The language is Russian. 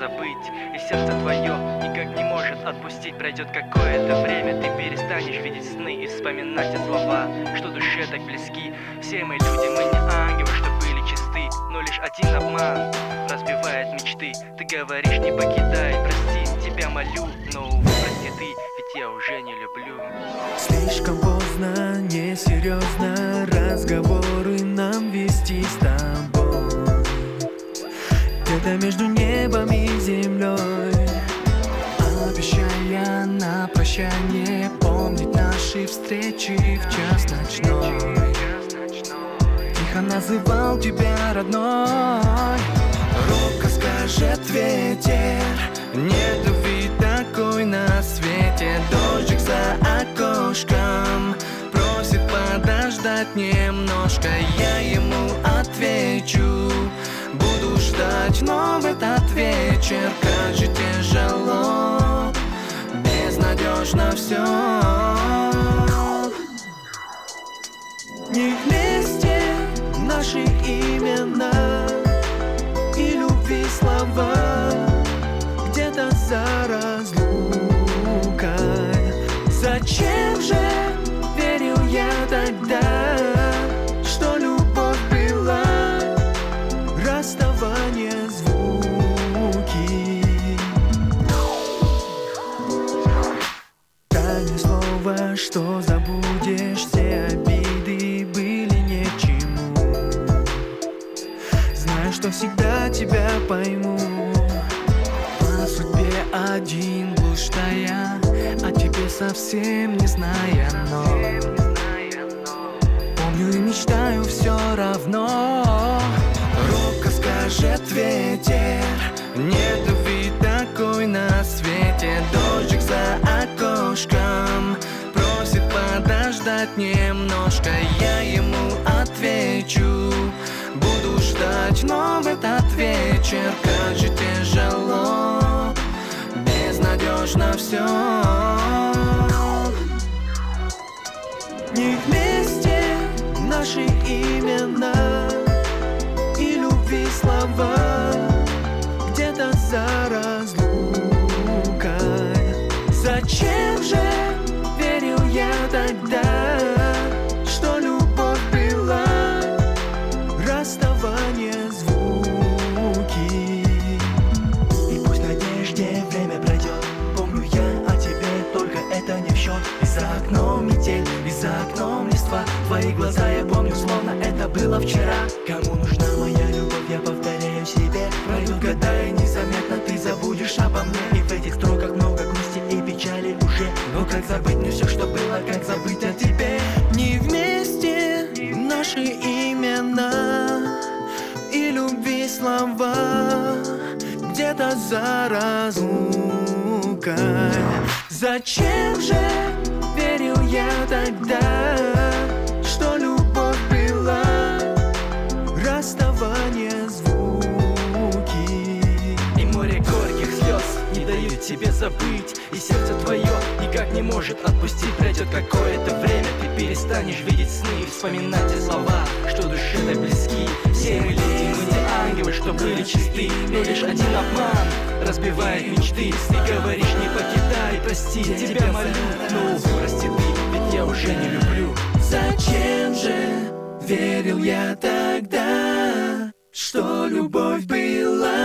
забыть, и сердце твое никак не может отпустить. Пройдет какое-то время, ты перестанешь видеть сны и вспоминать те слова, что душе так близки. Все мы люди, мы не ангелы, что были чисты, но лишь один обман разбивает мечты. Ты говоришь, не покидай, прости, тебя молю, но увы, прости ты, ведь я уже не люблю. Слишком поздно, несерьезно разговоры нам вести с тобой. Где-то между небом и землей, обещая на прощание помнить наши встречи в час ночной. Тихо называл тебя родной. Робко скажет ветер, нет любви такой на свете. Дождик за окошком просит подождать немножко. Я ему отвечу, буду ждать, но в этот вечер как же тяжело, безнадежно все. Не вместе наши имена и любви слова, где-то за разлукой. Зачем же верил я тогда, что любовь была расставание звуки? Дай мне слово, что забудешь все обиды, были ни к чему. Знаю, что всегда тебя пойму. По судьбе один блуждая, о тебе совсем не зная, но помню и мечтаю все равно. Робко скажет ветер, нет любви такой на свете. Дождик за окошком просит подождать немножко. Я ему отвечу, буду ждать, но в этот вечер как же тяжело, безнадежно все. Не вместе наши имена и любви слова, где-то за разлукой. Зачем же верил я тогда, что любовь была расставание звуки? И пусть надежде время пройдет, помню я о тебе, только это не в счет. И за окном метель, и за окном листва, твои глаза я помню, словно это было вчера. Кому нужна моя любовь, я повторяю себе. Пройдут года и незаметно ты забудешь обо мне. И в этих строках много грусти и печали уже, но как забыть мне все, что было, как забыть о тебе? Не вместе наши имена и любви слова, где-то за разлукой. Зачем же верил я тогда, что любовь была расставание звуки? И море горьких слез не дают тебе забыть, и сердце твое никак не может отпустить. Пройдет какое-то время, ты перестанешь видеть сны и вспоминать те слова, что душе так близки. Все мы люди, мы не ангелы, что были чисты, но лишь один обман разбивает мечты. Ты говоришь, не покидай, прости, тебя молю, но увы, прости ты, ведь я уже не люблю. Зачем же верил я тогда, что любовь была